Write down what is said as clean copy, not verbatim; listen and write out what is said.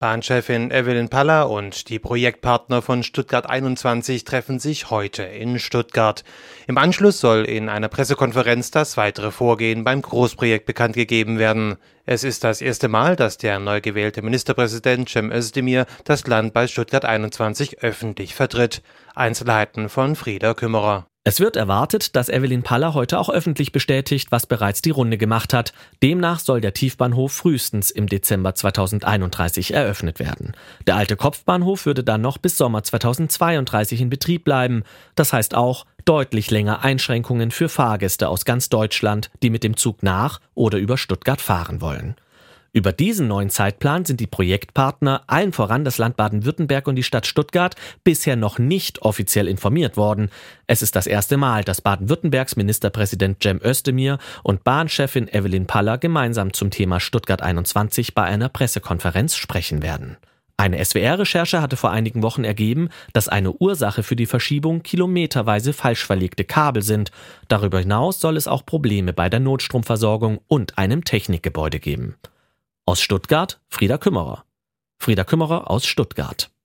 Bahnchefin Evelyn Paller und die Projektpartner von Stuttgart 21 treffen sich heute in Stuttgart. Im Anschluss soll in einer Pressekonferenz das weitere Vorgehen beim Großprojekt bekannt gegeben werden. Es ist das erste Mal, dass der neu gewählte Ministerpräsident Cem Özdemir das Land bei Stuttgart 21 öffentlich vertritt. Einzelheiten von Frieda Kümmerer. Es wird erwartet, dass Evelyn Paller heute auch öffentlich bestätigt, was bereits die Runde gemacht hat. Demnach soll der Tiefbahnhof frühestens im Dezember 2031 eröffnet werden. Der alte Kopfbahnhof würde dann noch bis Sommer 2032 in Betrieb bleiben. Das heißt auch deutlich länger Einschränkungen für Fahrgäste aus ganz Deutschland, die mit dem Zug nach oder über Stuttgart fahren wollen. Über diesen neuen Zeitplan sind die Projektpartner, allen voran das Land Baden-Württemberg und die Stadt Stuttgart, bisher noch nicht offiziell informiert worden. Es ist das erste Mal, dass Baden-Württembergs Ministerpräsident Cem Özdemir und Bahnchefin Evelyn Paller gemeinsam zum Thema Stuttgart 21 bei einer Pressekonferenz sprechen werden. Eine SWR-Recherche hatte vor einigen Wochen ergeben, dass eine Ursache für die Verschiebung kilometerweise falsch verlegte Kabel sind. Darüber hinaus soll es auch Probleme bei der Notstromversorgung und einem Technikgebäude geben. Aus Stuttgart, Frieda Kümmerer. Frieda Kümmerer aus Stuttgart.